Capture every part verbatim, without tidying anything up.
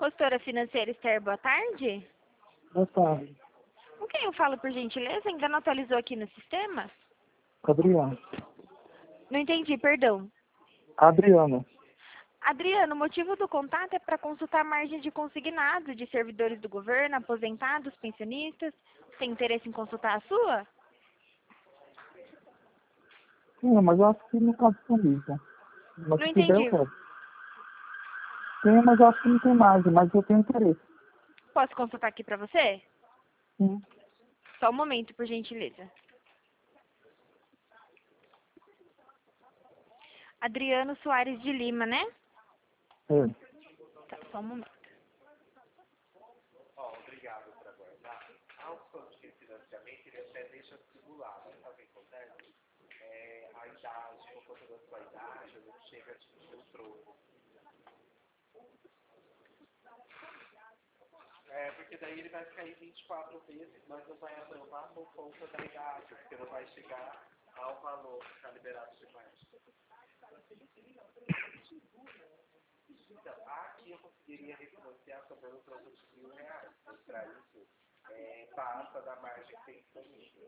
Consultora financeira Esther, boa tarde. Boa tarde. Com quem eu falo, por gentileza? Ainda não atualizou aqui no sistema? Adriano. Não entendi, perdão. Adriano. Adriano, o motivo do contato é para consultar a margem de consignado de servidores do governo, aposentados, pensionistas. Tem interesse em consultar a sua? Sim, mas eu acho que não está disponível. Mas Não se tiver, eu entendi. quero. Tem, mas eu acho que não tem mais, mas eu tenho interesse. Posso consultar aqui para você? Sim. Só um momento, por gentileza. Adriano Soares de Lima, né? É. Tá, só um momento. Ó, obrigado por aguardar. A opção de financiamento, ele até deixa simular, mas sabe o que acontece? É, a idade, por conta da sua idade, não chega a atingir o troco. É, porque daí ele vai ficar em vinte e quatro vezes, mas não vai aprovar por conta da idade, porque não vai chegar ao valor que está liberado de margem. Então, aqui eu conseguiria refinanciar sobrando produtos de mil reais. Para isso, é, passa da margem que tem disponível.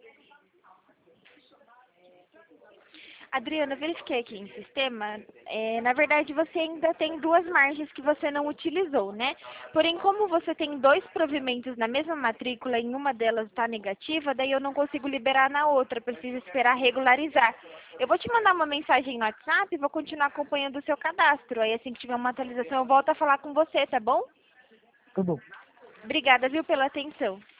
Adriana, eu verifiquei aqui em sistema. É, na verdade, você ainda tem duas margens que você não utilizou, né? Porém, como você tem dois provimentos na mesma matrícula e em uma delas está negativa, daí eu não consigo liberar na outra, preciso esperar regularizar. Eu vou te mandar uma mensagem no WhatsApp e vou continuar acompanhando o seu cadastro. Aí, assim que tiver uma atualização, eu volto a falar com você, tá bom? Tá bom. Obrigada, viu, pela atenção.